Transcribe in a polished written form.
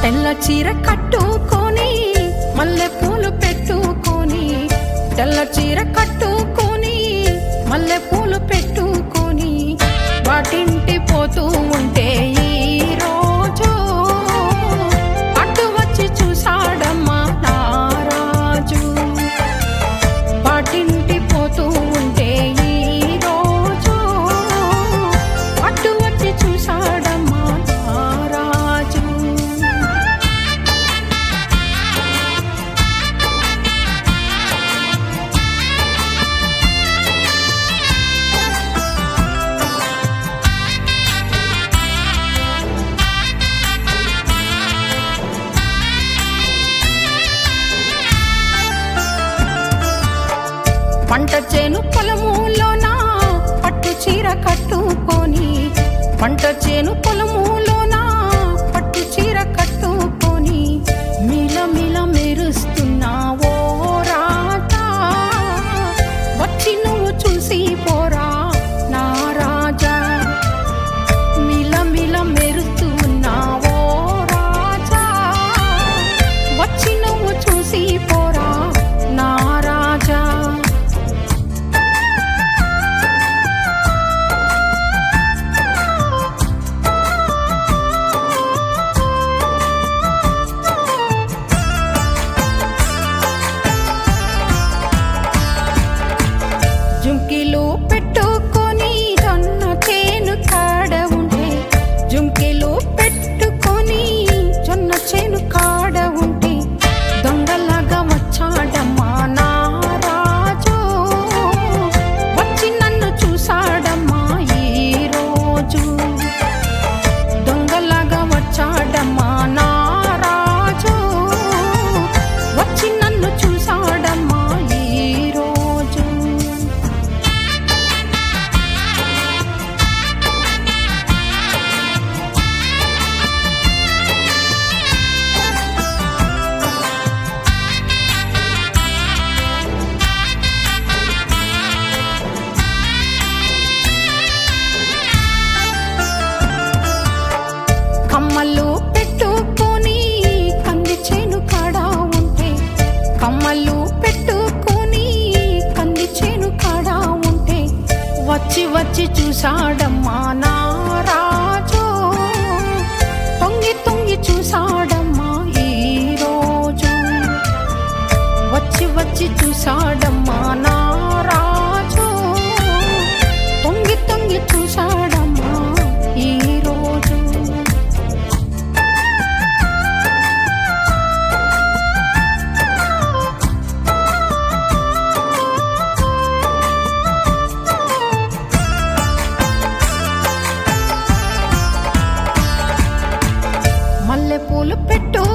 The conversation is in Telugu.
తెల్ల చీర కట్టుకొని మల్లె పూలు పెట్టుకొని, తెల్ల చీర కట్టుకొని మల్లె పూలు పెట్టుకొని వాటింటి పోతూ ఉంటే ఈ రోజు అటు వచ్చి చూసాడమ్మా నారాజు. వాటింటి పోతూ ఉంటే ఈ రోజు అటు వచ్చి చూసాడమ్మా నారాజు. పంట చేను పొలములోన పట్టు చీర కట్టుకొని, పంట చేను పొలములోన పట్టు చీర కట్టుకొని మిల మిల మెరుస్తున్నావో రాజా, వచ్చి నువ్వు చూసి పోరా నా రాజా. మిల మిల మెరుస్తున్నావో రాజా, వచ్చి నువ్వు చూసి పోరా నా రాజా. జుంకిలు పెట్టుకొని జొన్న చేను కాడ ఉంటే, జుంకిలు పెట్టుకొని జొన్న చేను కాడ ఉంటే దొంగలాగా వచ్చాడమ్మా నారాజు, వచ్చి నన్ను చూసాడమ్మా ఈ రోజు. దొంగలాగా వచ్చాడమ్మా నారాజు, వచ్చి నన్ను చూసాడమ్మా ఈ రోజు. కమ్మలు పెట్టుకొని కంది చేను కాడ ఉంటే, కమ్మలు పెట్టుకొని కంది చేను కాడ ఉంటే వచ్చి వచ్చి చూసాడమ్మా నారాజు, తొంగి తొంగి చూసాడమ్మా ఈ రోజు. వచ్చి వచ్చి చూసాడమ్మా నారాజు, తొంగి తొంగి చూసాడమ్మా ఈ రోజు. మల్లె పూలు పెట్టు